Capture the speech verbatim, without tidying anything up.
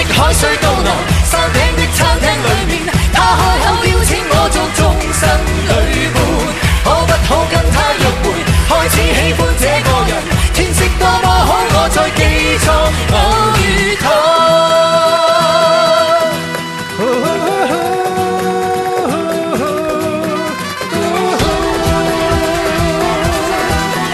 海水高樓，山頂的餐廳裏面，他開口邀請我做終身女伴，可不可跟